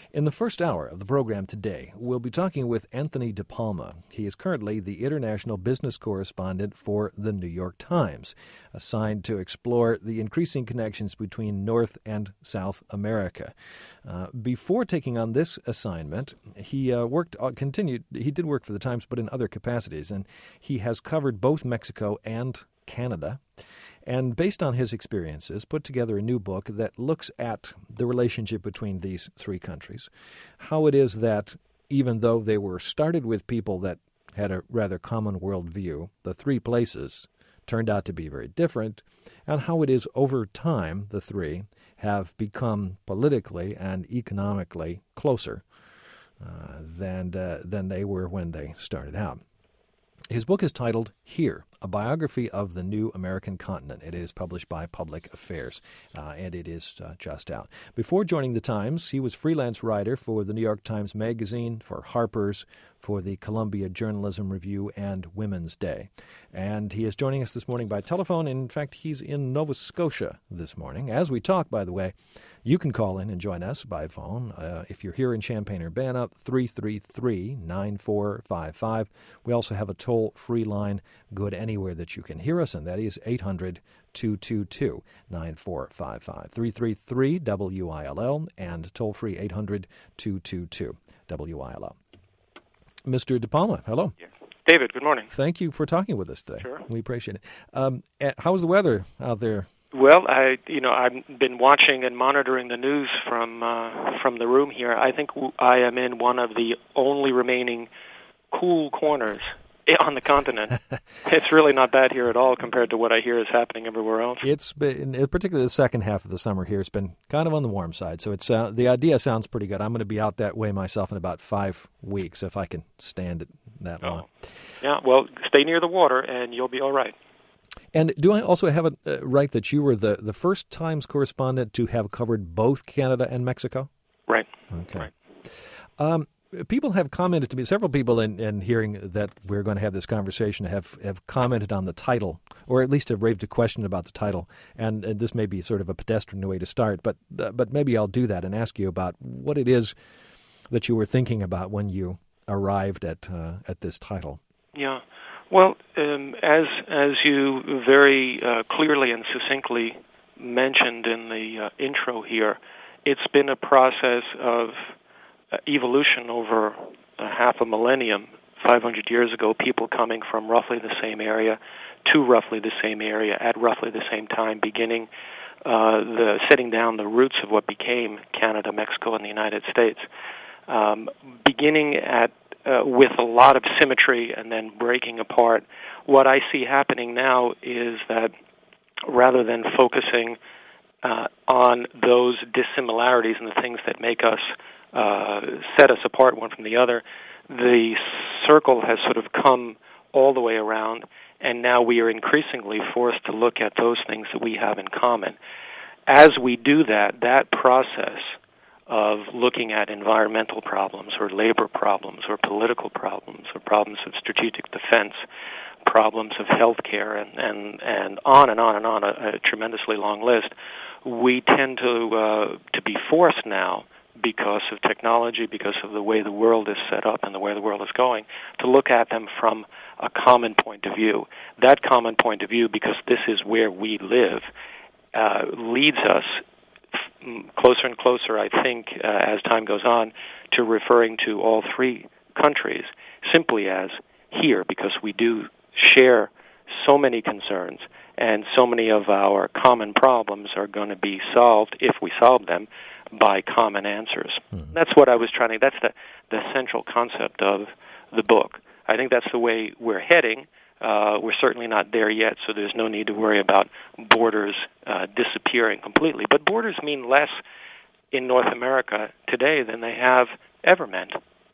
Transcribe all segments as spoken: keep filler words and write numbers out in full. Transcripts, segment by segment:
In the first hour of the program today, we'll be talking with Anthony DePalma. He is currently the international business correspondent for the New York Times, assigned to explore the increasing connections between North and South America. Uh, before taking on this assignment, he uh, worked, uh, continued, he did work for the Times, but in other capacities, and he has covered both Mexico and Canada, and based on his experiences, put together a new book that looks at the relationship between these three countries, how it is that even though they were started with people that had a rather common worldview, the three places turned out to be very different, and how it is over time the three have become politically and economically closer uh, than, uh, than they were when they started out. His book is titled Here, A Biography of the New American Continent. It is published by Public Affairs, uh, and it is uh, just out. Before joining the Times, he was freelance writer for the New York Times Magazine, for Harper's, for the Columbia Journalism Review, and Women's Day. And he is joining us this morning by telephone. In fact, he's in Nova Scotia this morning. As we talk, by the way, you can call in and join us by phone. Uh, if you're here in Champaign-Urbana, three three three, nine four five five. We also have a toll-free line good anywhere that you can hear us, and that is eight hundred, two two two, nine four five five. three three three W I L L and toll-free eight hundred, two two two, W I L L. Mister DePalma, hello. Yeah. David, good morning. Thank you for talking with us today. Sure. We appreciate it. Um, how's the weather out there? Well, I, you know, I've been watching and monitoring the news from uh, from the room here. I think I am in one of the only remaining cool corners on the continent. It's really not bad here at all compared to what I hear is happening everywhere else. It's been, particularly the second half of the summer here, it's been kind of on the warm side. So it's uh, the idea sounds pretty good. I'm going to be out that way myself in about five weeks if I can stand it that long. Oh. Yeah, well, stay near the water and you'll be all right. And do I also have it uh, right that you were the, the first Times correspondent to have covered both Canada and Mexico? Right. Okay. Right. Um, people have commented to me, several people in, in hearing that we're going to have this conversation have, have commented on the title, or at least have raised a question about the title. And, and this may be sort of a pedestrian way to start, but uh, but maybe I'll do that and ask you about what it is that you were thinking about when you arrived at uh, at this title. Yeah. Well, um, as as you very uh, clearly and succinctly mentioned in the uh, intro here, it's been a process of uh, evolution over uh, half a millennium. five hundred years ago, people coming from roughly the same area to roughly the same area at roughly the same time, beginning uh, the setting down the roots of what became Canada, Mexico, and the United States. Um, beginning at Uh, with a lot of symmetry and then breaking apart. What I see happening now is that rather than focusing uh, on those dissimilarities and the things that make us, uh, set us apart one from the other, the circle has sort of come all the way around, and now we are increasingly forced to look at those things that we have in common. As we do that, that process of looking at environmental problems or labor problems or political problems or problems of strategic defense, problems of health care, and, and, and on and on and on, a, a tremendously long list, we tend to uh, to be forced now, because of technology, because of the way the world is set up and the way the world is going, to look at them from a common point of view. That common point of view, because this is where we live, uh, leads us closer and closer, I think, uh, as time goes on, to referring to all three countries simply as here, because we do share so many concerns, and so many of our common problems are going to be solved, if we solve them, by common answers. Mm-hmm. That's what I was trying to, that's the, the central concept of the book. I think that's the way we're heading. Uh, we're certainly not there yet, so there's no need to worry about borders uh, disappearing completely. But borders mean less in North America today than they have ever meant.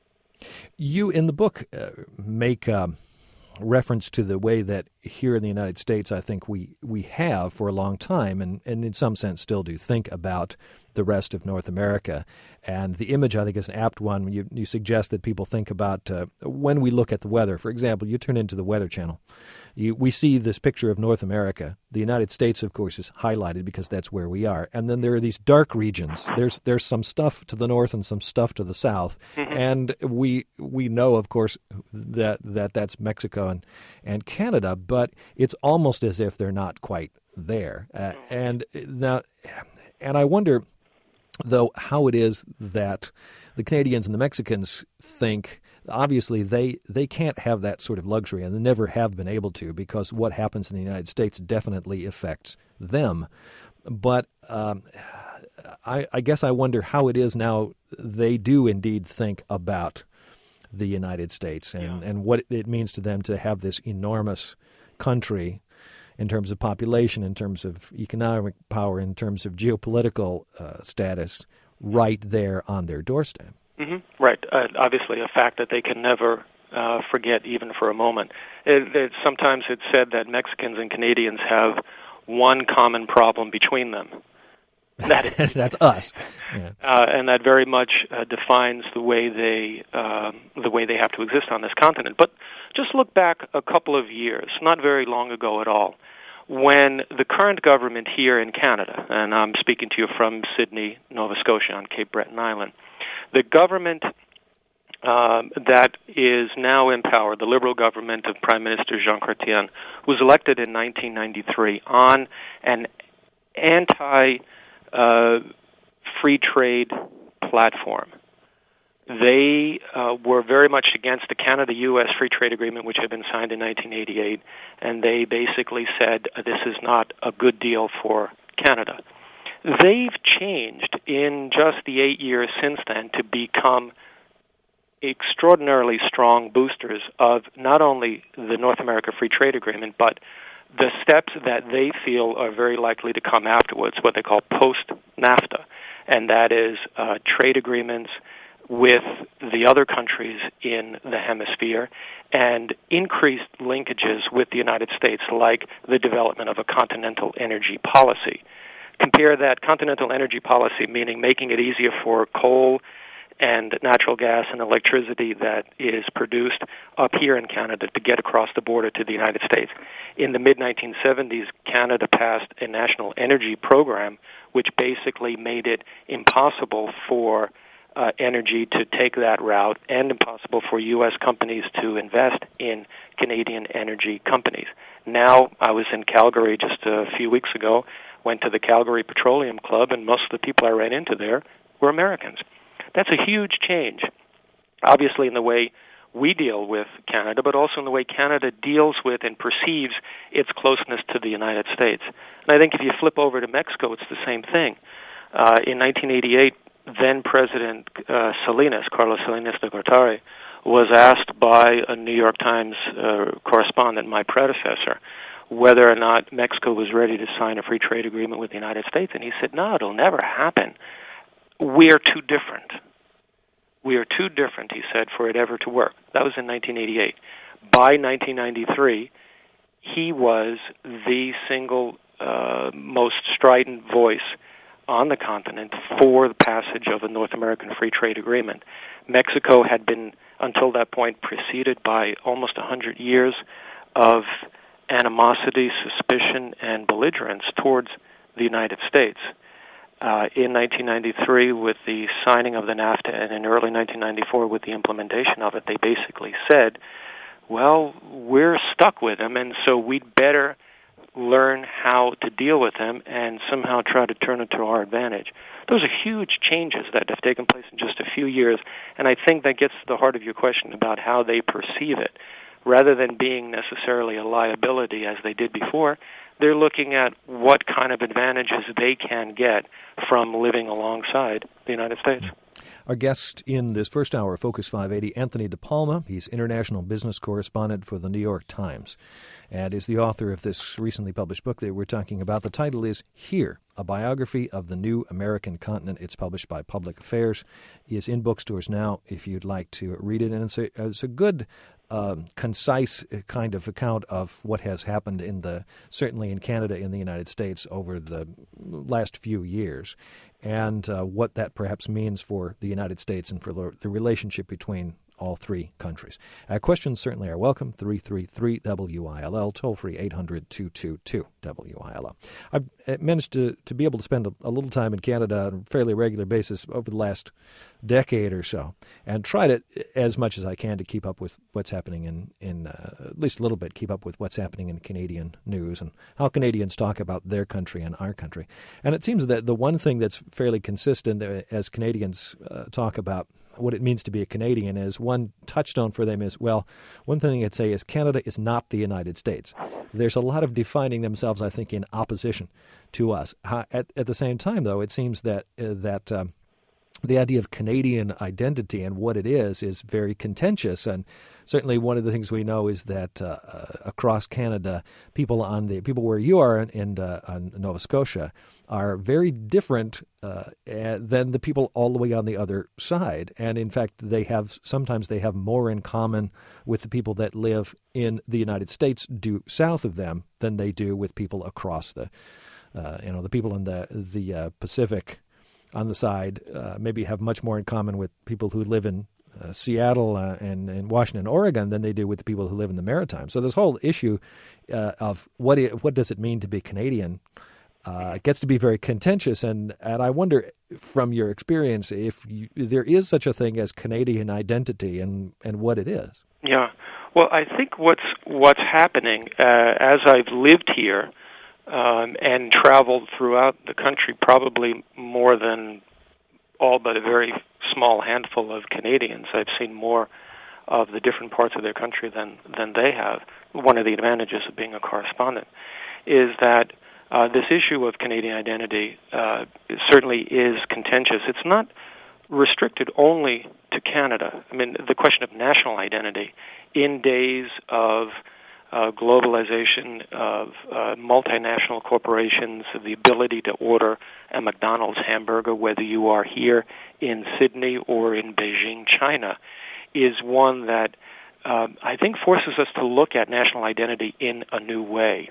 You, in the book, uh, make um, reference to the way that here in the United States, I think we, we have for a long time, and, and in some sense still do, think about the rest of North America. And the image, I think, is an apt one. You, you suggest that people think about uh, when we look at the weather. For example, you turn into the Weather Channel. You, we see this picture of North America The United States, of course, is highlighted because that's where we are. And then there are these dark regions. There's there's some stuff to the north and some stuff to the south. Mm-hmm. And we we know, of course, that, that that's Mexico and, and Canada, but it's almost as if they're not quite there. Uh, and now, and I wonder, though, how it is that the Canadians and the Mexicans think. Obviously, they, they can't have that sort of luxury, and they never have been able to, because what happens in the United States definitely affects them. But um, I, I guess I wonder how it is now they do indeed think about the United States and, yeah. and what it means to them to have this enormous country in terms of population, in terms of economic power, in terms of geopolitical uh, status, right there on their doorstep. Mm-hmm. Right. Uh, obviously, a fact that they can never uh, forget, even for a moment. It, it, sometimes it's said that Mexicans and Canadians have one common problem between them. That is, That's us, yeah. uh, and that very much uh, defines the way they um, the way they have to exist on this continent. But just look back a couple of years, not very long ago at all, when the current government here in Canada, and I'm speaking to you from Sydney, Nova Scotia, on Cape Breton Island. The government um, that is now in power, the Liberal government of Prime Minister Jean Chrétien, was elected in nineteen ninety-three on an anti-free uh, trade platform. They uh, were very much against the Canada-U S Free Trade Agreement, which had been signed in nineteen eighty-eight, and they basically said uh, this is not a good deal for Canada. They've changed in just the eight years since then to become extraordinarily strong boosters of not only the North America Free Trade Agreement, but the steps that they feel are very likely to come afterwards, what they call post-NAFTA, and that is uh, trade agreements with the other countries in the hemisphere and increased linkages with the United States, like the development of a continental energy policy. Compare that continental energy policy, meaning making it easier for coal and natural gas and electricity that is produced up here in Canada to get across the border to the United States. In the mid nineteen seventies, Canada passed a national energy program which basically made it impossible for uh, energy to take that route and impossible for U S companies to invest in Canadian energy companies. Now, I was in Calgary just a few weeks ago, went to the Calgary Petroleum Club, and most of the people I ran into there were Americans. That's a huge change, obviously in the way we deal with Canada, but also in the way Canada deals with and perceives its closeness to the United States. And I think if you flip over to Mexico, it's the same thing. Uh, in nineteen eighty-eight, then-President uh, Salinas, Carlos Salinas de Gortari, was asked by a New York Times uh, correspondent, my predecessor, whether or not Mexico was ready to sign a free trade agreement with the United States. And he said, no, it'll never happen. We're too different. We are too different, he said, for it ever to work. That was in nineteen eighty-eight. By nineteen ninety-three, he was the single uh, most strident voice on the continent for the passage of a North American Free Trade Agreement. Mexico had been, until that point, preceded by almost one hundred years of animosity, suspicion, and belligerence towards the United States. Uh, in nineteen ninety-three, with the signing of the NAFTA, and in early nineteen ninety-four with the implementation of it, they basically said, well, we're stuck with them, and so we'd better learn how to deal with them and somehow try to turn it to our advantage. Those are huge changes that have taken place in just a few years, and I think that gets to the heart of your question about how they perceive it. Rather than being necessarily a liability as they did before, they're looking at what kind of advantages they can get from living alongside the United States. Our guest in this first hour of Focus five eighty, Anthony DePalma. He's international business correspondent for the New York Times and is the author of this recently published book that we're talking about. The title is Here, a biography of the new American continent. It's published by Public Affairs. It is in bookstores now if you'd like to read it. And it's a, it's a good Uh, concise kind of account of what has happened in the certainly in Canada, in the United States over the last few years, and uh, what that perhaps means for the United States and for the relationship between all three countries. Uh, questions certainly are welcome. three three three W I L L, toll free eight hundred two two two W I L L. I've managed to, to be able to spend a, a little time in Canada on a fairly regular basis over the last decade or so, and tried it as much as I can to keep up with what's happening in, in uh, at least a little bit, keep up with what's happening in Canadian news and how Canadians talk about their country and our country. And it seems that the one thing that's fairly consistent uh, as Canadians uh, talk about what it means to be a Canadian is one touchstone for them is, well, one thing I'd say is Canada is not the United States. There's a lot of defining themselves, I think, in opposition to us. At, at the same time, though, it seems that uh, that um, the idea of Canadian identity and what it is is very contentious. And certainly one of the things we know is that uh, uh, across Canada, people on the people where you are in, in uh, on Nova Scotia are very different uh, than the people all the way on the other side. And in fact, they have sometimes they have more in common with the people that live in the United States due south of them than they do with people across the, uh, you know, the people in the the uh, Pacific on the side uh, maybe have much more in common with people who live in uh, Seattle uh, and, and Washington, Oregon than they do with the people who live in the Maritimes. So this whole issue uh, of what it, what does it mean to be Canadian uh, gets to be very contentious. And, and I wonder, from your experience, if you, there is such a thing as Canadian identity and, and what it is. Yeah. Well, I think what's, what's happening uh, as I've lived here Um, and traveled throughout the country, probably more than all but a very small handful of Canadians. I've seen more of the different parts of their country than, than they have. One of the advantages of being a correspondent is that uh, this issue of Canadian identity uh, certainly is contentious. It's not restricted only to Canada. I mean, the question of national identity in days of Uh, globalization, of uh, multinational corporations, the ability to order a McDonald's hamburger, whether you are here in Sydney or in Beijing, China, is one that uh, I think forces us to look at national identity in a new way.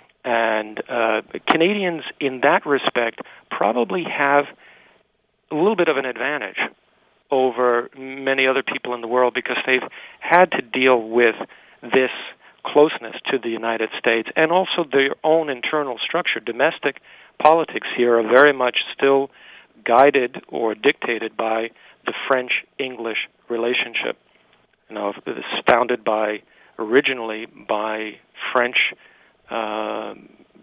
And uh, Canadians, in that respect, probably have a little bit of an advantage over many other people in the world because they've had to deal with this closeness to the United States and also their own internal structure. Domestic politics here are very much still guided or dictated by the French-English relationship. You know, it was founded by, originally by French uh,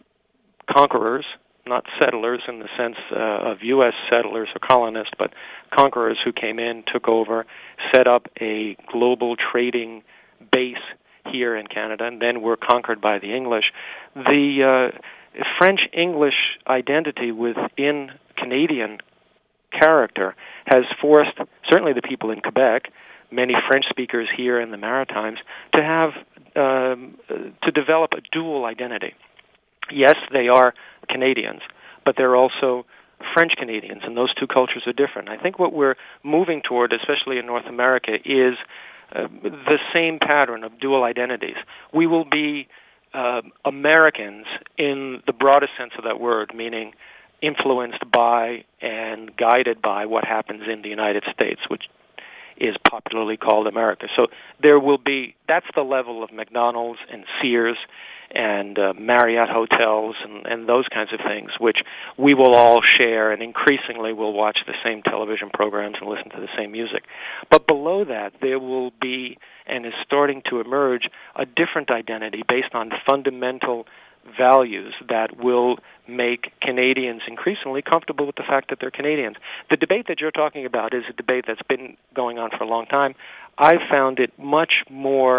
conquerors, not settlers in the sense uh, of U S settlers or colonists, but conquerors who came in, took over, set up a global trading base here in Canada, and then were conquered by the English. The uh, French-English identity within Canadian character has forced, certainly the people in Quebec, many French speakers here in the Maritimes, to have, um, to develop a dual identity. Yes, they are Canadians, but they're also French Canadians, and those two cultures are different. I think what we're moving toward, especially in North America, is Uh, the same pattern of dual identities. We will be uh, Americans in the broadest sense of that word, meaning influenced by and guided by what happens in the United States, which is popularly called America. So there will be, that's the level of McDonald's and Sears and uh, Marriott hotels and, and those kinds of things, which we will all share, and increasingly we'll watch the same television programs and listen to the same music. But below that, there will be, and is starting to emerge, a different identity based on fundamental values that will make Canadians increasingly comfortable with the fact that they're Canadians. The debate that you're talking about is a debate that's been going on for a long time. I've found it much more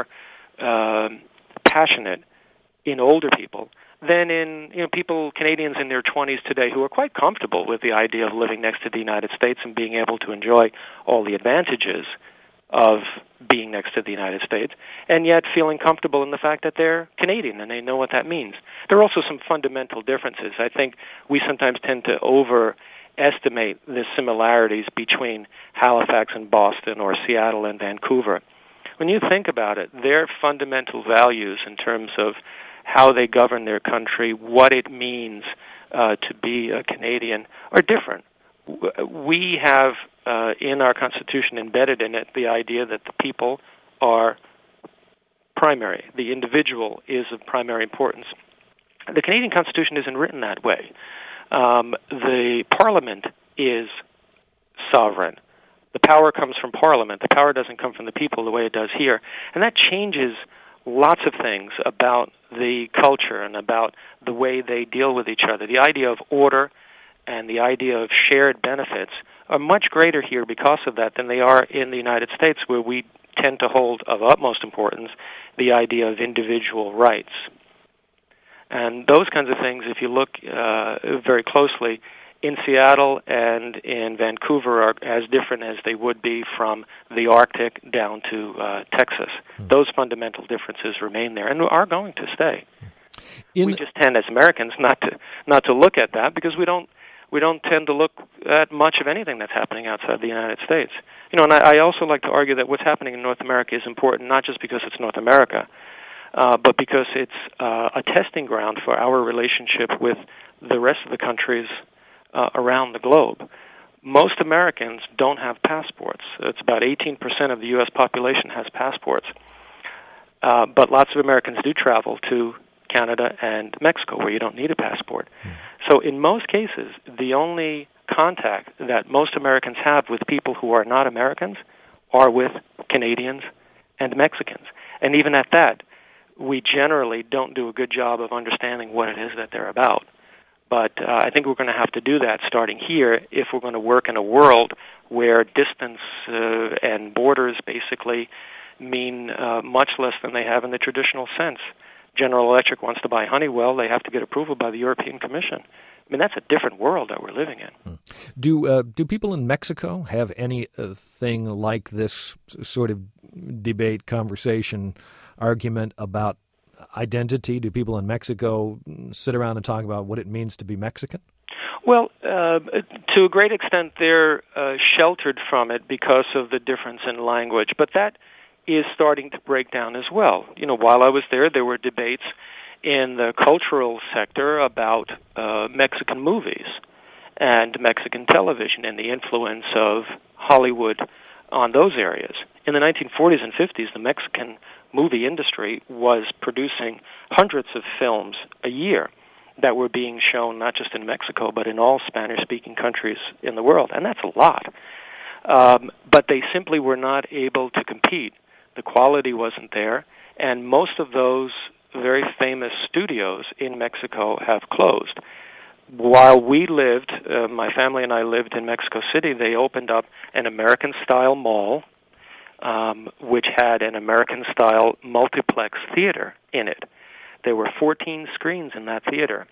uh, passionate in older people than in you know people, Canadians in their twenties today, who are quite comfortable with the idea of living next to the United States and being able to enjoy all the advantages of being next to the United States, and yet feeling comfortable in the fact that they're Canadian and they know what that means. There are also some fundamental differences. I think we sometimes tend to overestimate the similarities between Halifax and Boston or Seattle and Vancouver. When you think about it, their fundamental values in terms of how they govern their country, what it means uh, to be a Canadian, are different. we have uh, in our Constitution embedded in it the idea that the people are primary. The individual is of primary importance. The Canadian Constitution isn't written that way. Um, the Parliament is sovereign. The power comes from Parliament. The power doesn't come from the people the way it does here. And that changes lots of things about the culture and about the way they deal with each other. The idea of order and the idea of shared benefits are much greater here because of that than they are in the United States, where we tend to hold of utmost importance the idea of individual rights. And those kinds of things, if you look uh, very closely, in Seattle and in Vancouver are as different as they would be from the Arctic down to uh, Texas. Hmm. Those fundamental differences remain there and are going to stay. In we just tend, as Americans, not to not to look at that because we don't we don't tend to look at much of anything that's happening outside the United States. You know, and I, I also like to argue that what's happening in North America is important not just because it's North America, uh, but because it's uh, a testing ground for our relationship with the rest of the countries uh, around the globe. Most Americans don't have passports. It's about eighteen percent of the U S population has passports. Uh, but lots of Americans do travel to Canada and Mexico, where you don't need a passport. Mm. So in most cases, the only contact that most Americans have with people who are not Americans are with Canadians and Mexicans. And even at that, we generally don't do a good job of understanding what it is that they're about. But uh, I think we're going to have to do that starting here if we're going to work in a world where distance uh, and borders basically mean uh, much less than they have in the traditional sense. General Electric wants to buy Honeywell, they have to get approval by the European Commission. I mean, that's a different world that we're living in. Do uh, do people in Mexico have any uh, thing like this sort of debate, conversation, argument about identity? Do people in Mexico sit around and talk about what it means to be Mexican? Well, uh, to a great extent, they're uh, sheltered from it because of the difference in language, but that is starting to break down as well. You know, while I was there, there were debates in the cultural sector about uh, Mexican movies and Mexican television and the influence of Hollywood on those areas. In the nineteen forties and fifties, the Mexican movie industry was producing hundreds of films a year that were being shown not just in Mexico, but in all Spanish-speaking countries in the world, and that's a lot. Um, but they simply were not able to compete. The quality wasn't there, and most of those very famous studios in Mexico have closed. While we lived, uh, my family and I lived in Mexico City, they opened up an American-style mall, um, which had an American-style multiplex theater in it. There were fourteen screens in that theater.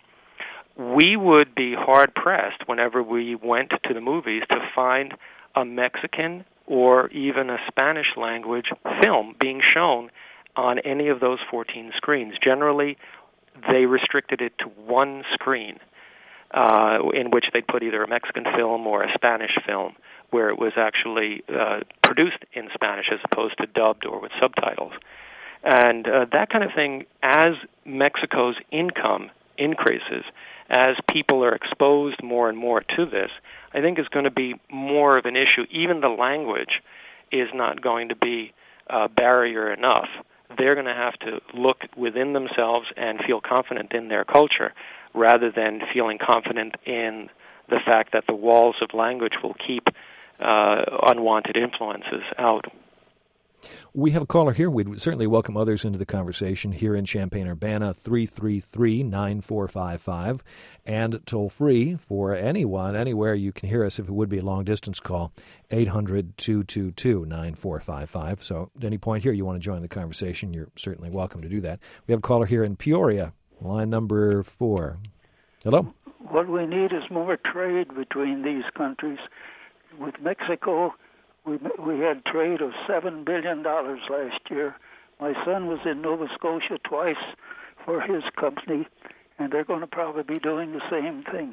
We would be hard-pressed whenever we went to the movies to find a Mexican or even a Spanish-language film being shown on any of those fourteen screens. Generally, they restricted it to one screen uh, in which they'd put either a Mexican film or a Spanish film where it was actually uh, produced in Spanish as opposed to dubbed or with subtitles. And uh, that kind of thing, as Mexico's income increases, as people are exposed more and more to this, I think is going to be more of an issue. Even the language is not going to be a barrier enough. They're going to have to look within themselves and feel confident in their culture rather than feeling confident in the fact that the walls of language will keep uh, unwanted influences out. We have a caller here. We'd certainly welcome others into the conversation here in Champaign-Urbana, three three three, nine four five five, and toll-free for anyone, anywhere you can hear us if it would be a long-distance call, eight hundred, two two two, nine four five five. So at any point here you want to join the conversation, you're certainly welcome to do that. We have a caller here in Peoria, line number four. Hello? What we need is more trade between these countries. With Mexico, We we had trade of seven billion dollars last year. My son was in Nova Scotia twice for his company, and they're going to probably be doing the same thing.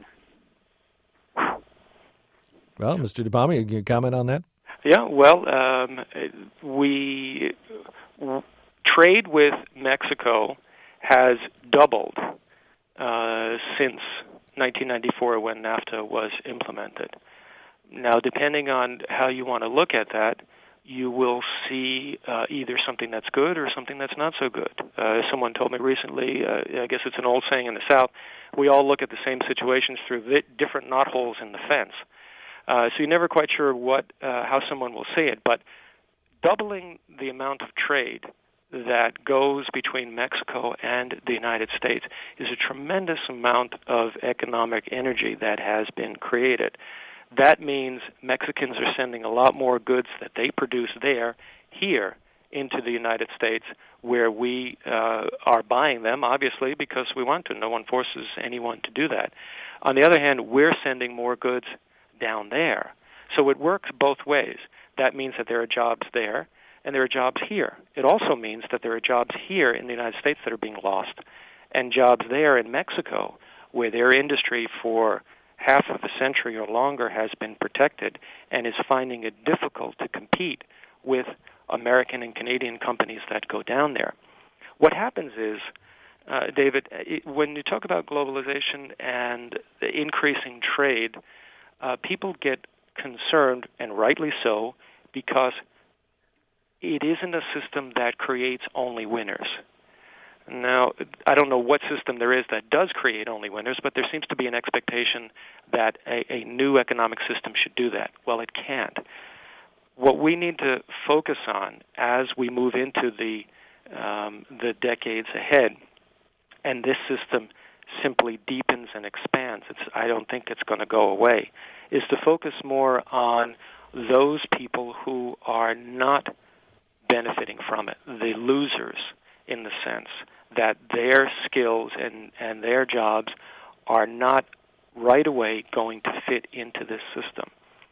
Well, Mister DePalma, can you comment on that? Yeah, well, um, we w- trade with Mexico has doubled uh, since nineteen ninety-four when NAFTA was implemented. Now, depending on how you want to look at that, you will see uh, either something that's good or something that's not so good. Uh, someone told me recently, uh, I guess it's an old saying in the South, we all look at the same situations through vi- different knotholes in the fence. Uh, so you're never quite sure what uh, how someone will see it. But doubling the amount of trade that goes between Mexico and the United States is a tremendous amount of economic energy that has been created. That means Mexicans are sending a lot more goods that they produce there, here, into the United States, where we uh, are buying them, obviously, because we want to. No one forces anyone to do that. On the other hand, we're sending more goods down there. So it works both ways. That means that there are jobs there, and there are jobs here. It also means that there are jobs here in the United States that are being lost, and jobs there in Mexico, where their industry for half of a century or longer has been protected and is finding it difficult to compete with American and Canadian companies that go down there. What happens is, uh, David, it, when you talk about globalization and the increasing trade, uh, people get concerned, and rightly so, because it isn't a system that creates only winners. Now, I don't know what system there is that does create only winners, but there seems to be an expectation that a, a new economic system should do that. Well, it can't. What we need to focus on as we move into the um, the decades ahead, and this system simply deepens and expands, it's, I don't think it's going to go away, is to focus more on those people who are not benefiting from it, the losers, in the sense that their skills and, and their jobs are not right away going to fit into this system.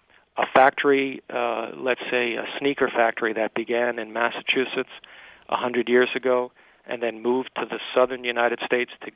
A factory, uh, let's say a sneaker factory that began in Massachusetts a hundred years ago and then moved to the southern United States to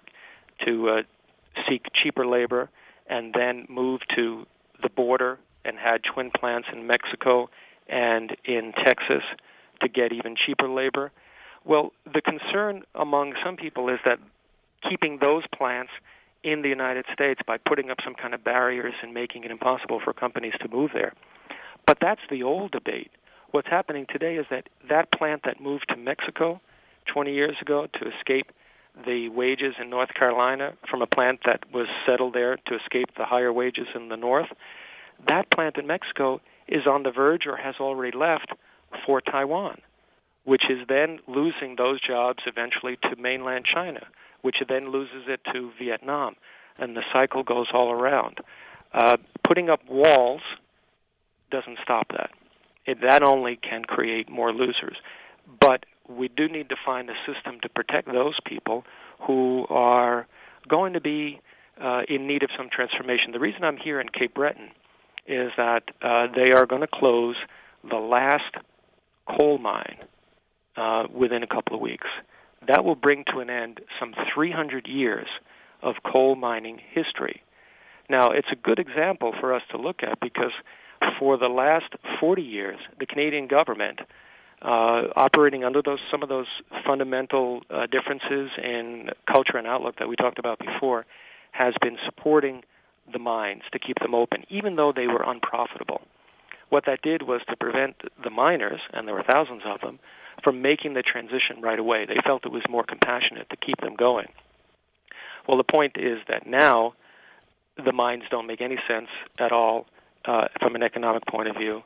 to uh, seek cheaper labor, and then moved to the border and had twin plants in Mexico and in Texas to get even cheaper labor. Well, the concern among some people is that keeping those plants in the United States by putting up some kind of barriers and making it impossible for companies to move there. But that's the old debate. What's happening today is that that plant that moved to Mexico twenty years ago to escape the wages in North Carolina from a plant that was settled there to escape the higher wages in the north, that plant in Mexico is on the verge or has already left for Taiwan, which is then losing those jobs eventually to mainland China, which then loses it to Vietnam, and the cycle goes all around. Uh, putting up walls doesn't stop that. It, that only can create more losers. But we do need to find a system to protect those people who are going to be uh, in need of some transformation. The reason I'm here in Cape Breton is that uh, they are going to close the last coal mine uh, within a couple of weeks. That will bring to an end some three hundred years of coal mining history. Now, it's a good example for us to look at because for the last forty years, the Canadian government, uh, operating under those some of those fundamental uh, differences in culture and outlook that we talked about before, has been supporting the mines to keep them open, even though they were unprofitable. What that did was to prevent the miners, and there were thousands of them, from making the transition right away. They felt it was more compassionate to keep them going. Well, the point is that now the mines don't make any sense at all uh, from an economic point of view.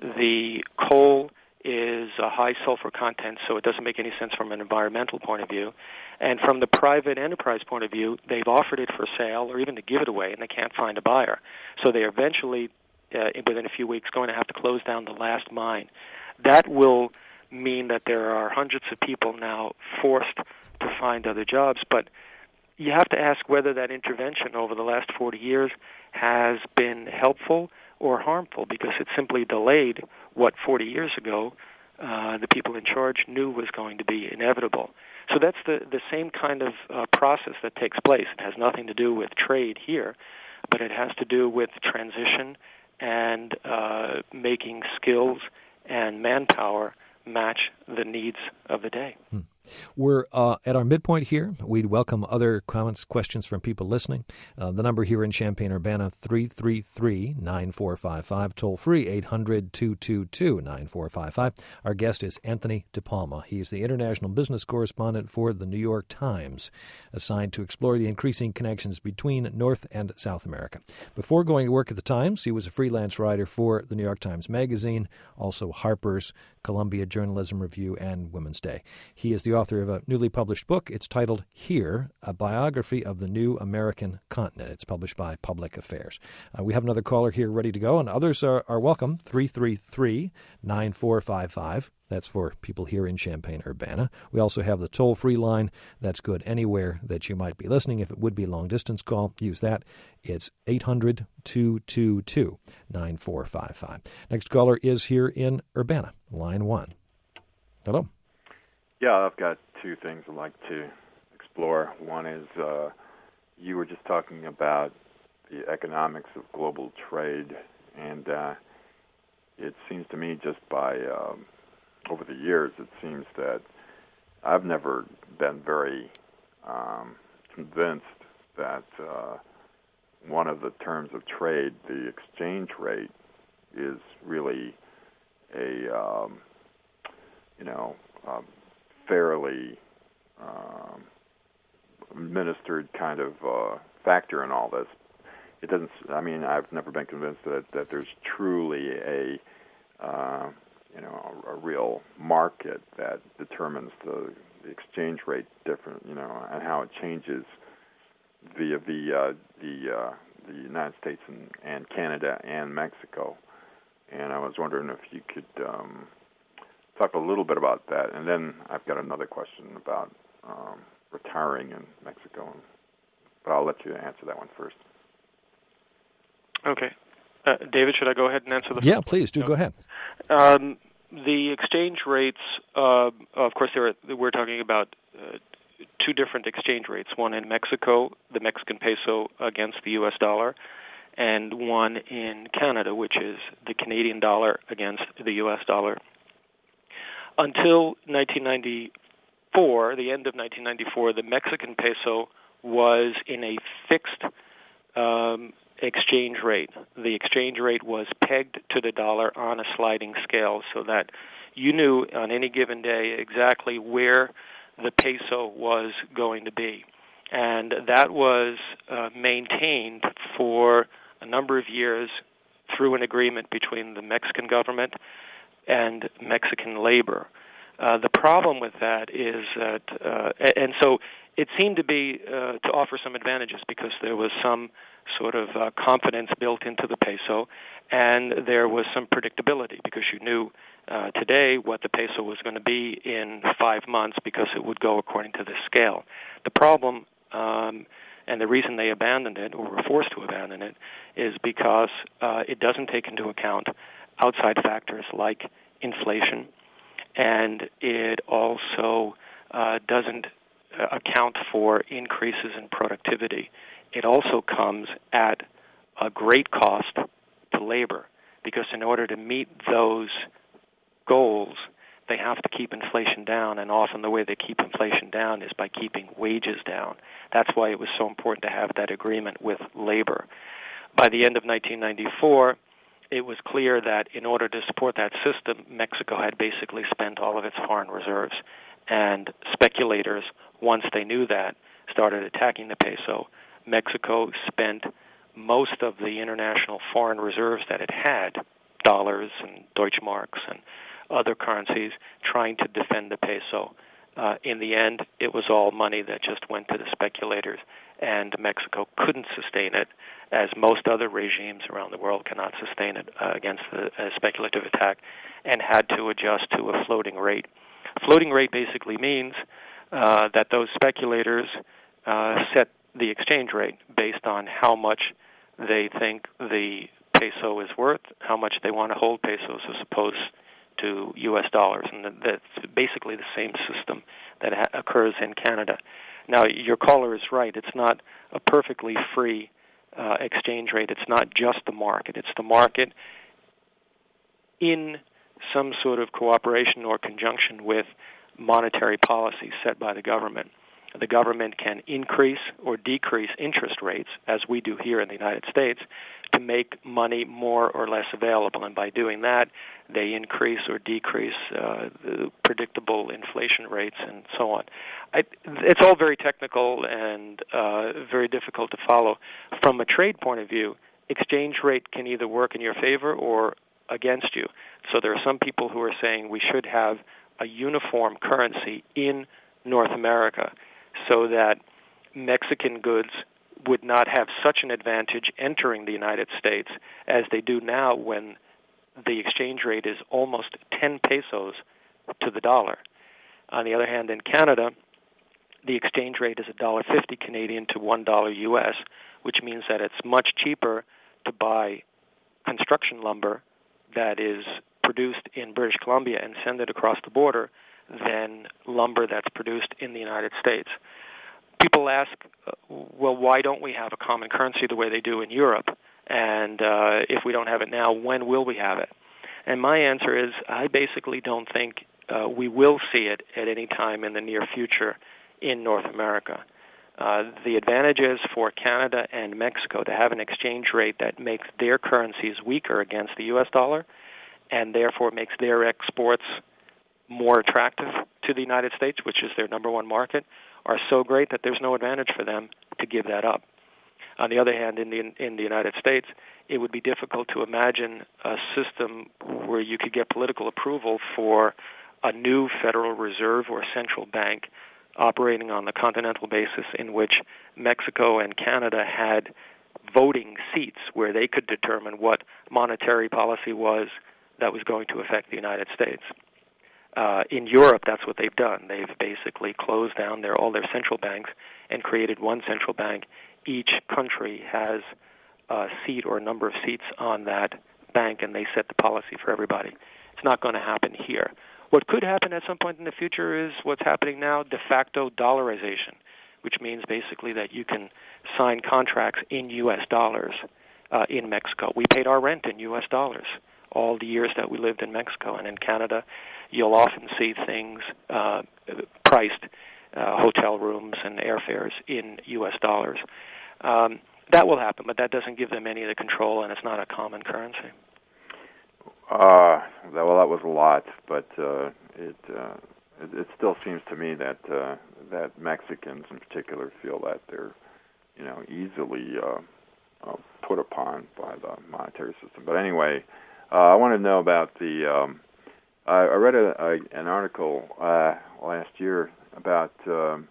The coal is a high sulfur content, so it doesn't make any sense from an environmental point of view. And from the private enterprise point of view, they've offered it for sale or even to give it away, and they can't find a buyer. So they are eventually, uh, within a few weeks, going to have to close down the last mine. That will mean that there are hundreds of people now forced to find other jobs. But you have to ask whether that intervention over the last forty years has been helpful or harmful, because it simply delayed what forty years ago uh, the people in charge knew was going to be inevitable. So that's the, the same kind of uh, process that takes place. It has nothing to do with trade here, but it has to do with transition and uh, making skills and manpower match the needs of the day. Hmm. We're uh, at our midpoint here. We'd welcome other comments, questions from people listening. Uh, the number here in Champaign-Urbana, three three three, nine four five five, toll free, eight hundred, two two two, nine four five five. Our guest is Anthony DePalma. He's the international business correspondent for the New York Times, assigned to explore the increasing connections between North and South America. Before going to work at the Times, he was a freelance writer for the New York Times Magazine, also Harper's, Columbia Journalism Review, and Women's Day. He is the author of a newly published book. It's titled Here, A Biography of the New American Continent. It's published by Public Affairs. Uh, we have another caller here ready to go, and others are, are welcome. three three three, nine four five five. That's for people here in Champaign-Urbana. We also have the toll-free line. That's good anywhere that you might be listening. If it would be a long-distance call, use that. It's eight hundred, two two two, nine four five five. Next caller is here in Urbana, line one. Hello. Yeah, I've got two things I'd like to explore. One is uh, you were just talking about the economics of global trade, and uh, it seems to me just by um, over the years, it seems that I've never been very um, convinced that uh, one of the terms of trade, the exchange rate, is really a, um, you know, um, fairly um, administered kind of uh, factor in all this. It doesn't. I mean, I've never been convinced that that there's truly a, uh, you know, a, a real market that determines the, the exchange rate different, you know, and how it changes via the uh, the uh, the United States and, and Canada and Mexico. And I was wondering if you could um, talk a little bit about that. And then I've got another question about um, retiring in Mexico, but I'll let you answer that one first. Okay. Uh, David, should I go ahead and answer the Yeah, first please, do one? go ahead. Um, the exchange rates, uh, of course, there are, we're talking about uh, two different exchange rates, one in Mexico, the Mexican peso against the U S dollar, and one in Canada, which is the Canadian dollar against the U S dollar. Until nineteen ninety-four, the end of nineteen ninety-four, the Mexican peso was in a fixed um, exchange rate. The exchange rate was pegged to the dollar on a sliding scale so that you knew on any given day exactly where the peso was going to be. And that was uh, maintained for a number of years through an agreement between the Mexican government and Mexican labor. Uh, the problem with that is that, uh, and so it seemed to be uh, to offer some advantages because there was some sort of uh, confidence built into the peso, and there was some predictability because you knew uh, today what the peso was going to be in five months because it would go according to this scale. The problem, um, and the reason they abandoned it or were forced to abandon it, is because uh, it doesn't take into account outside factors like inflation, and it also uh, doesn't account for increases in productivity. It also comes at a great cost to labor because in order to meet those goals, they have to keep inflation down, and often the way they keep inflation down is by keeping wages down. That's why it was so important to have that agreement with labor. By the end of nineteen ninety-four, it was clear that in order to support that system, Mexico had basically spent all of its foreign reserves. And speculators, once they knew that, started attacking the peso. Mexico spent most of the international foreign reserves that it had, dollars and Deutschmarks and other currencies, trying to defend the peso. Uh, in the end, it was all money that just went to the speculators, and Mexico couldn't sustain it, as most other regimes around the world cannot sustain it uh, against the uh, speculative attack, and had to adjust to a floating rate. Floating rate basically means uh, that those speculators uh, set the exchange rate based on how much they think the peso is worth, how much they want to hold pesos as opposed to U S dollars, and that's basically the same system that ha- occurs in Canada. Now, your caller is right. It's not a perfectly free uh, exchange rate. It's not just the market. It's the market in some sort of cooperation or conjunction with monetary policy set by the government. The government can increase or decrease interest rates, as we do here in the United States, to make money more or less available. And by doing that, they increase or decrease uh, the predictable inflation rates and so on. I, it's all very technical and uh, very difficult to follow. From a trade point of view, exchange rate can either work in your favor or against you. So there are some people who are saying we should have a uniform currency in North America so that Mexican goods would not have such an advantage entering the United States as they do now when the exchange rate is almost ten pesos to the dollar. On the other hand, in Canada, the exchange rate is one dollar fifty Canadian to one dollar U S, which means that it's much cheaper to buy construction lumber that is produced in British Columbia and send it across the border than lumber that's produced in the United States. People ask, uh, well, why don't we have a common currency the way they do in Europe? And uh, if we don't have it now, when will we have it? And my answer is, I basically don't think uh, we will see it at any time in the near future in North America. Uh, the advantage is for Canada and Mexico to have an exchange rate that makes their currencies weaker against the U S dollar and therefore makes their exports more attractive to the United States, which is their number one market, are so great that there's no advantage for them to give that up. On the other hand, in the in the United States, it would be difficult to imagine a system where you could get political approval for a new Federal Reserve or central bank operating on the continental basis in which Mexico and Canada had voting seats where they could determine what monetary policy was that was going to affect the United States. Uh, in Europe, that's what they've done. They've basically closed down their all their central banks and created one central bank. Each country has a seat or a number of seats on that bank, and they set the policy for everybody. It's not going to happen here. What could happen at some point in the future is what's happening now, de facto dollarization, which means basically that you can sign contracts in U S dollars uh, in Mexico. We paid our rent in U S dollars all the years that we lived in Mexico. And in Canada, you'll often see things uh, priced, uh, hotel rooms and airfares in U S dollars. Um, that will happen, but that doesn't give them any of the control, and it's not a common currency. Uh, well, that was a lot, but uh, it, uh, it it still seems to me that uh, that Mexicans in particular feel that they're, you know, easily uh, uh, put upon by the monetary system. But anyway, uh, I want to know about the. Um, I, I read a, a, an article uh, last year about um,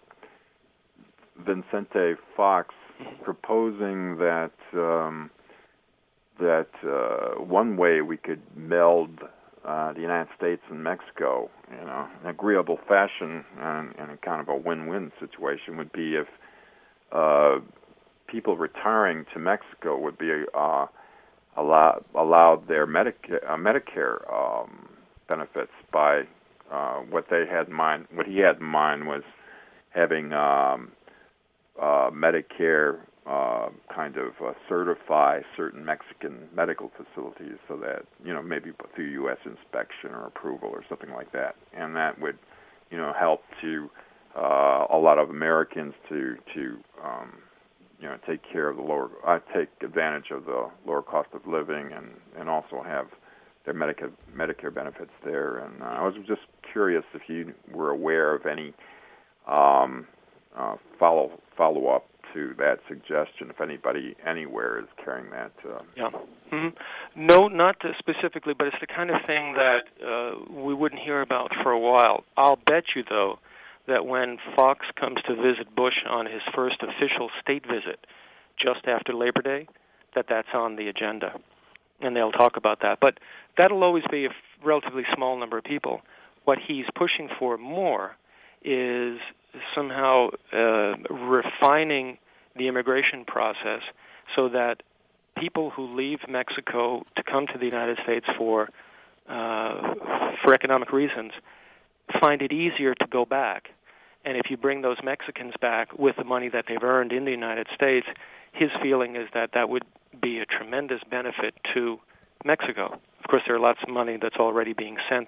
Vicente Fox proposing that. Um, that uh, one way we could meld uh, the United States and Mexico, you know, in an agreeable fashion and, and a kind of a win-win situation would be if uh, people retiring to Mexico would be uh, allow, allowed their Medica- uh, Medicare um, benefits by uh, what they had in mind. What he had in mind was having um, uh, Medicare Uh, kind of uh, certify certain Mexican medical facilities so that, you know, maybe through U S inspection or approval or something like that. And that would, you know, help to uh, a lot of Americans to, to um, you know, take care of the lower, uh, take advantage of the lower cost of living and, and also have their Medicare, Medicare benefits there. And uh, I was just curious if you were aware of any um, uh, follow, follow-up to that suggestion, if anybody anywhere is carrying that. Uh, yeah. Mm-hmm. No, not uh, specifically, but it's the kind of thing that uh, we wouldn't hear about for a while. I'll bet you, though, that when Fox comes to visit Bush on his first official state visit just after Labor Day, that that's on the agenda, and they'll talk about that. But that'll always be a relatively small number of people. What he's pushing for more is somehow uh, refining the immigration process so that people who leave Mexico to come to the United States for uh, for economic reasons find it easier to go back. And if you bring those Mexicans back with the money that they've earned in the United States, his feeling is that that would be a tremendous benefit to Mexico. Of course, there are lots of money that's already being sent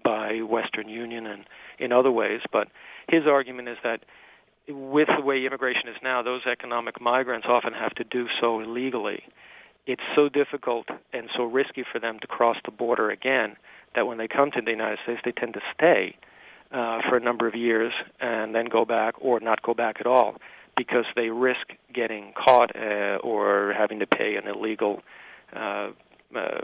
by Western Union and in other ways. But his argument is that with the way immigration is now, those economic migrants often have to do so illegally. It's so difficult and so risky for them to cross the border again that when they come to the United States, they tend to stay uh, for a number of years and then go back or not go back at all because they risk getting caught uh, or having to pay an illegal, uh, uh,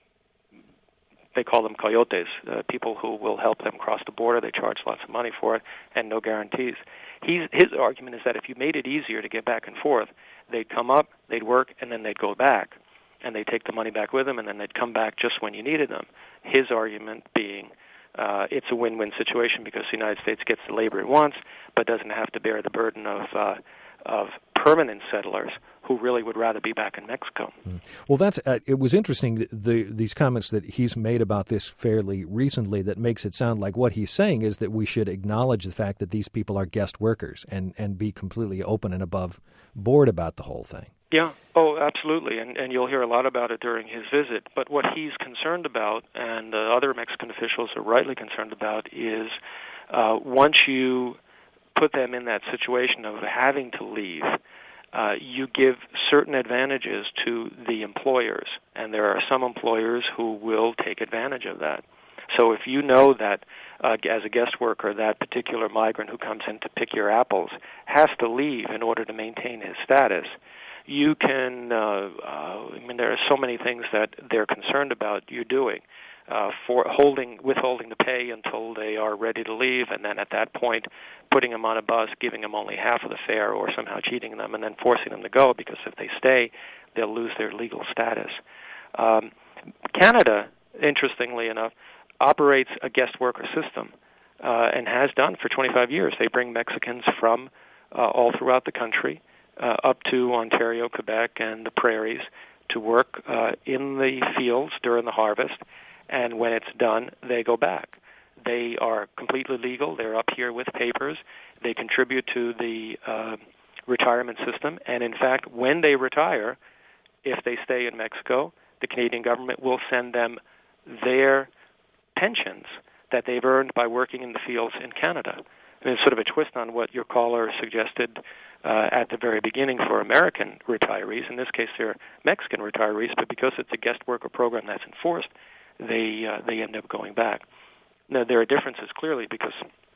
they call them coyotes, uh, people who will help them cross the border. They charge lots of money for it and no guarantees. He's, his argument is that if you made it easier to get back and forth, they'd come up, they'd work, and then they'd go back. And they'd take the money back with them, and then they'd come back just when you needed them. His argument being uh, it's a win-win situation because the United States gets the labor it wants, but doesn't have to bear the burden of uh, of permanent settlers who really would rather be back in Mexico. Mm. Well, that's uh, it was interesting, the, these comments that he's made about this fairly recently that makes it sound like what he's saying is that we should acknowledge the fact that these people are guest workers and, and be completely open and above board about the whole thing. Yeah, oh, absolutely, and, and you'll hear a lot about it during his visit. But what he's concerned about, and uh, other Mexican officials are rightly concerned about, is uh, once you put them in that situation of having to leave, uh, you give certain advantages to the employers, and there are some employers who will take advantage of that. So if you know that uh, as a guest worker, that particular migrant who comes in to pick your apples has to leave in order to maintain his status, you can, uh, uh, I mean, there are so many things that they're concerned about you doing, uh, for holding, withholding the pay until they are ready to leave, and then at that point putting them on a bus, giving them only half of the fare, or somehow cheating them, and then forcing them to go, because if they stay, they'll lose their legal status. Um, Canada, interestingly enough, operates a guest worker system, uh, and has done for twenty-five years. They bring Mexicans from uh, all throughout the country, Uh, up to Ontario, Quebec, and the prairies to work uh, in the fields during the harvest, and when it's done, they go back. They are completely legal. They're up here with papers. They contribute to the uh, retirement system, and in fact, when they retire, if they stay in Mexico, the Canadian government will send them their pensions that they've earned by working in the fields in Canada. And it's sort of a twist on what your caller suggested uh, at the very beginning for American retirees. In this case, they're Mexican retirees, but because it's a guest worker program that's enforced, they uh, they end up going back. Now, there are differences, clearly, because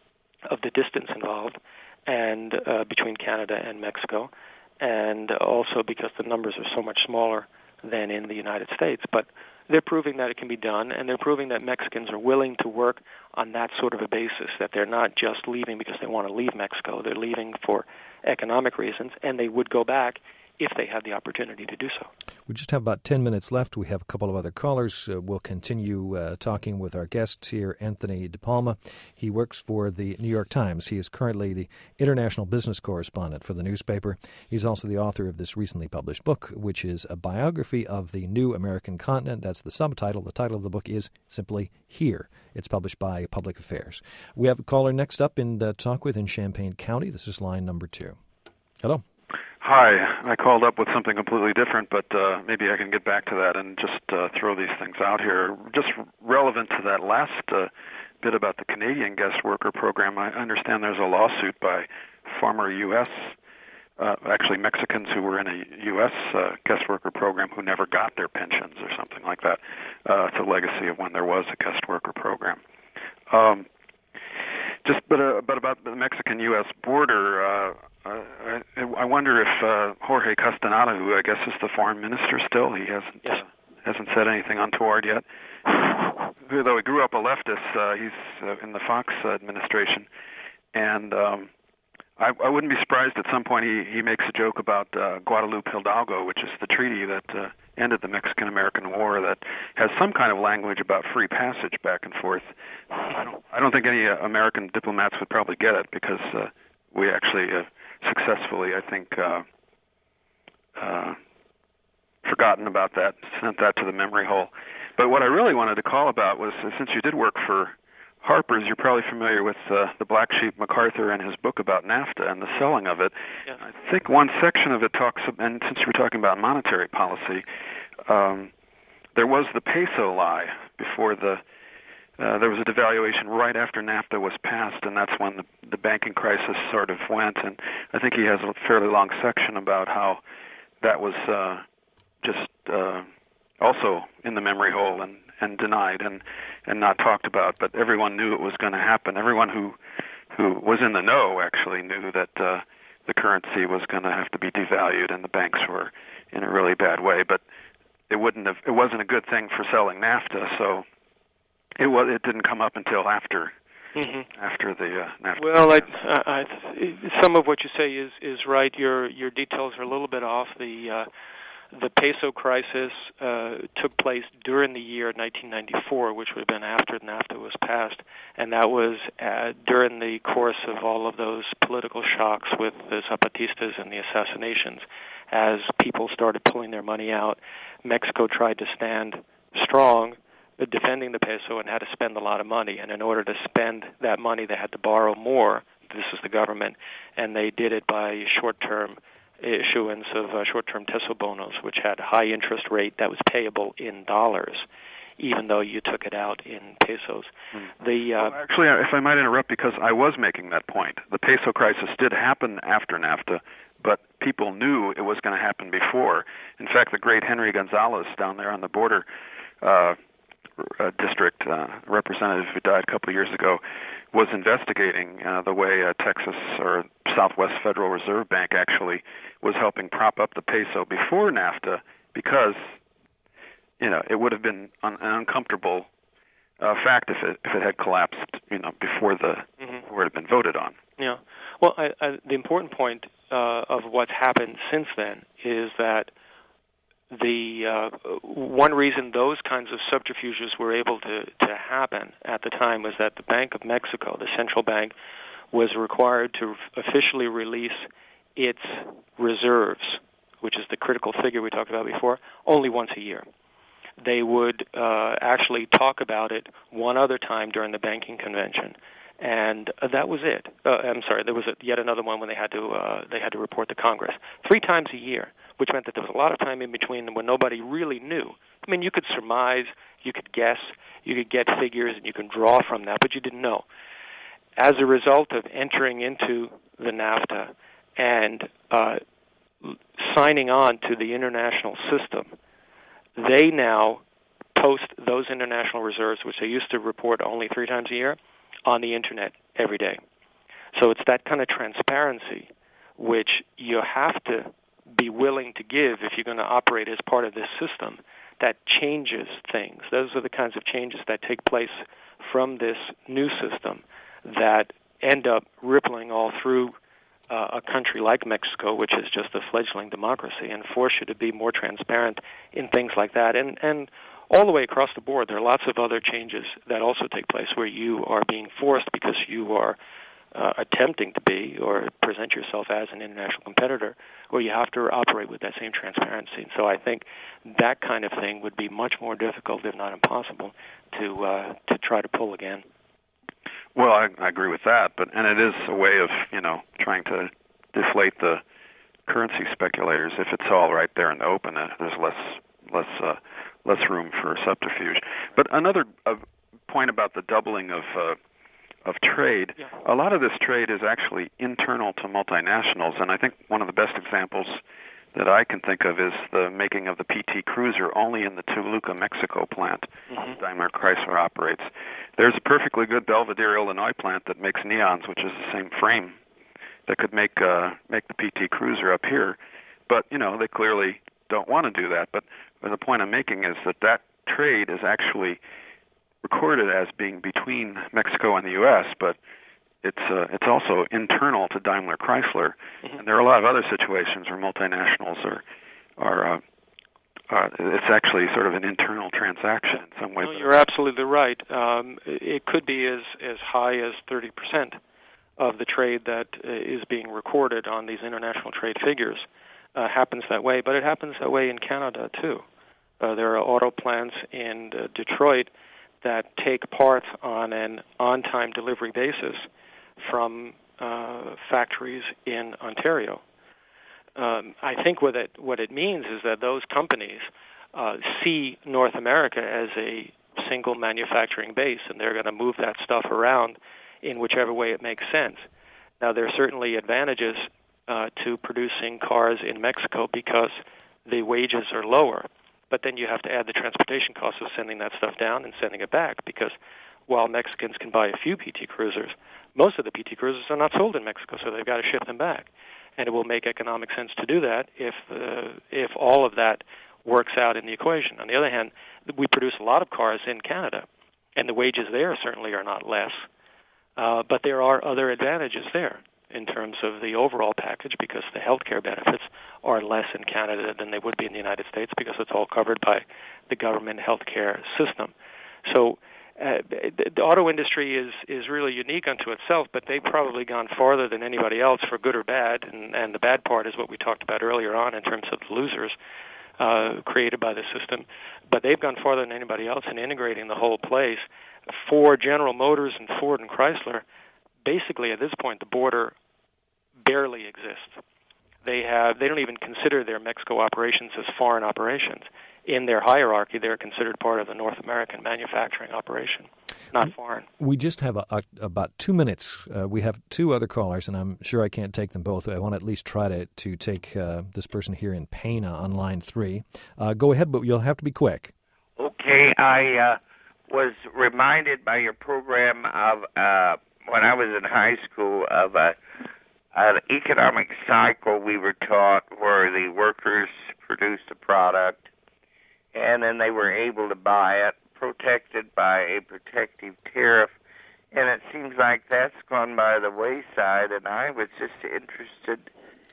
of the distance involved and uh, between Canada and Mexico, and also because the numbers are so much smaller than in the United States. But they're proving that it can be done, and they're proving that Mexicans are willing to work on that sort of a basis, that they're not just leaving because they want to leave Mexico. They're leaving for economic reasons, and they would go back if they had the opportunity to do so. We just have about ten minutes left. We have a couple of other callers. Uh, we'll continue uh, talking with our guest here, Anthony DePalma. He works for the New York Times. He is currently the international business correspondent for the newspaper. He's also the author of this recently published book, which is a biography of the new American continent. That's the subtitle. The title of the book is simply Here. It's published by Public Affairs. We have a caller next up in uh, talk with in Champaign County. This is line number two. Hello. Hi, I called up with something completely different, but uh, maybe I can get back to that and just uh, throw these things out here. Just relevant to that last uh, bit about the Canadian guest worker program, I understand there's a lawsuit by former U S, uh, actually Mexicans who were in a U S uh, guest worker program who never got their pensions or something like that. Uh, it's a legacy of when there was a guest worker program. Um, just but, uh, but about the Mexican-U S border, uh, Uh, I, I wonder if uh, Jorge Castaneda, who I guess is the foreign minister still, he hasn't yes. uh, hasn't said anything untoward yet. Though he grew up a leftist, uh, he's uh, in the Fox administration, and um, I, I wouldn't be surprised at some point he, he makes a joke about uh, Guadalupe Hidalgo, which is the treaty that uh, ended the Mexican-American War, that has some kind of language about free passage back and forth. I don't I don't think any uh, American diplomats would probably get it because uh, we actually. Uh, successfully, I think, uh, uh, forgotten about that, sent that to the memory hole. But what I really wanted to call about was, uh, since you did work for Harper's, you're probably familiar with uh, the Black Sheep MacArthur and his book about NAFTA and the selling of it. Yeah. I think one section of it talks, and since you were talking about monetary policy, um, there was the peso lie before the uh, there was a devaluation right after NAFTA was passed, and that's when the, the banking crisis sort of went. And I think he has a fairly long section about how that was uh, just uh, also in the memory hole and, and denied and, and not talked about. But everyone knew it was going to happen. Everyone who who was in the know actually knew that uh, the currency was going to have to be devalued, and the banks were in a really bad way. But it wouldn't have. It wasn't a good thing for selling NAFTA, so it was. It didn't come up until after. Mm-hmm. After the uh, NAFTA. Well, I, I, I, some of what you say is is right. Your your details are a little bit off. The uh, the peso crisis uh, took place during the year nineteen ninety-four, which would have been after NAFTA was passed, and that was uh, during the course of all of those political shocks with the Zapatistas and the assassinations. As people started pulling their money out, Mexico tried to stand strong, defending the peso, and had to spend a lot of money. And in order to spend that money, they had to borrow more. This is the government, and they did it by short-term issuance of uh, short-term peso bonos, which had a high interest rate that was payable in dollars, even though you took it out in pesos. Mm. The uh, well, actually, if I might interrupt, because I was making that point, the peso crisis did happen after NAFTA, but people knew it was going to happen before. In fact, the great Henry Gonzalez down there on the border uh, uh, district uh, representative who died a couple of years ago was investigating uh, the way uh, Texas or Southwest Federal Reserve Bank actually was helping prop up the peso before NAFTA, because you know it would have been un- an uncomfortable uh, fact if it if it had collapsed, you know, before the mm-hmm. before it had been voted on. Yeah. Well, I, I, the important point uh, of what's happened since then is that the uh, one reason those kinds of subterfuges were able to, to happen at the time was that the Bank of Mexico, the central bank, was required to officially release its reserves, which is the critical figure we talked about before, only once a year. They would uh, actually talk about it one other time during the banking convention, and uh, that was it. Uh, I'm sorry, there was a, yet another one when they had to uh, they had to report to Congress three times a year, which meant that there was a lot of time in between when nobody really knew. I mean, you could surmise, you could guess, you could get figures, and you can draw from that, but you didn't know. As a result of entering into the NAFTA and uh, signing on to the international system, they now post those international reserves, which they used to report only three times a year, on the Internet every day. So it's that kind of transparency which you have to be willing to give if you're going to operate as part of this system that changes things. Those are the kinds of changes that take place from this new system that end up rippling all through uh, a country like Mexico, which is just a fledgling democracy, and force you to be more transparent in things like that. And, and all the way across the board, there are lots of other changes that also take place where you are being forced because you are uh, attempting to be or present yourself as an international competitor, where you have to operate with that same transparency. So I think that kind of thing would be much more difficult, if not impossible, to uh, to try to pull again. Well, I, I agree with that, but and it is a way of, you know, trying to deflate the currency speculators. If it's all right there in the open, uh, there's less less uh, less room for subterfuge. But another uh, point about the doubling of uh, of trade, yeah. A lot of this trade is actually internal to multinationals, and I think one of the best examples that I can think of is the making of the P T Cruiser only in the Toluca, Mexico plant mm-hmm. Daimler Chrysler operates. There's a perfectly good Belvidere, Illinois plant that makes Neons, which is the same frame, that could make uh, make the P T Cruiser up here. But, you know, they clearly don't want to do that. But the point I'm making is that that trade is actually recorded as being between Mexico and the U S, but It's uh, it's also internal to Daimler Chrysler, mm-hmm. and there are a lot of other situations where multinationals are are uh, uh, it's actually sort of an internal transaction in some way. No, you're absolutely right. Um, it could be as as high as thirty percent of the trade that uh, is being recorded on these international trade figures uh, happens that way, but it happens that way in Canada too. Uh, there are auto plants in uh, Detroit that take parts on an on-time delivery basis from uh, factories in Ontario. Um, I think what it what it means is that those companies uh, see North America as a single manufacturing base, and they're going to move that stuff around in whichever way it makes sense. Now, there are certainly advantages uh, to producing cars in Mexico because the wages are lower, but then you have to add the transportation costs of sending that stuff down and sending it back, because while Mexicans can buy a few P T Cruisers, most of the P T Cruisers are not sold in Mexico, so they've got to ship them back. And it will make economic sense to do that if uh, if all of that works out in the equation. On the other hand, we produce a lot of cars in Canada, and the wages there certainly are not less, uh, but there are other advantages there in terms of the overall package, because the health care benefits are less in Canada than they would be in the United States, because it's all covered by the government health care system. So uh, the, the auto industry is, is really unique unto itself, but they've probably gone farther than anybody else, for good or bad, and, and the bad part is what we talked about earlier on in terms of the losers uh, created by the system. But they've gone farther than anybody else in integrating the whole place. For General Motors and Ford and Chrysler, basically at this point the border barely exists. They have they don't even consider their Mexico operations as foreign operations. In their hierarchy, they're considered part of the North American manufacturing operation, not foreign. We just have a, a, about two minutes. Uh, we have two other callers, and I'm sure I can't take them both. I want to at least try to, to take uh, this person here in Pana on line three. Uh, go ahead, but you'll have to be quick. Okay, I uh, was reminded by your program of uh, when I was in high school of a an economic cycle we were taught where the workers produced a product and then they were able to buy it, protected by a protective tariff. And it seems like that's gone by the wayside, and I was just interested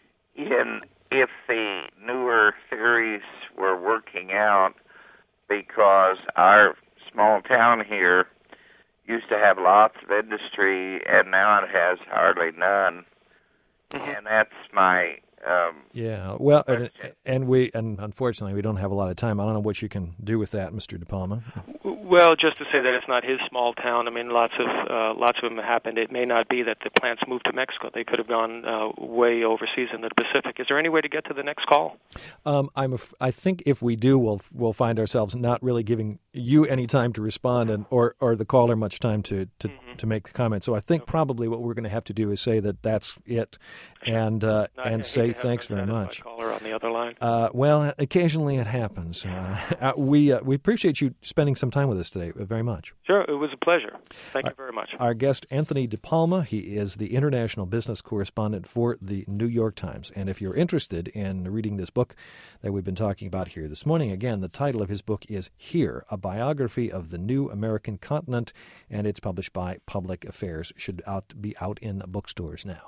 in if the newer theories were working out, because our small town here used to have lots of industry, and now it has hardly none. And that's my um, yeah. Well, and, and we and unfortunately we don't have a lot of time. I don't know what you can do with that, Mister De Palma. Well, just to say that it's not his small town. I mean, lots of uh, lots of them have happened. It may not be that the plants moved to Mexico. They could have gone uh, way overseas in the Pacific. Is there any way to get to the next call? Um, I'm. A, I think if we do, we'll we'll find ourselves not really giving you any time to respond, and or, or the caller much time to to, mm-hmm. to make the comment. So I think okay. probably what we're going to have to do is say that that's it, and uh, and say thanks very much. Caller on the other line. Uh, well, occasionally it happens. Uh, we uh, we appreciate you spending some time with us today very much. Sure, it was a pleasure. Thank our, you very much. Our guest, Anthony De Palma, he is the international business correspondent for the New York Times. And if you're interested in reading this book that we've been talking about here this morning, again, the title of his book is Here, a biography of the new American continent, and it's published by Public Affairs. Should out be out in bookstores now.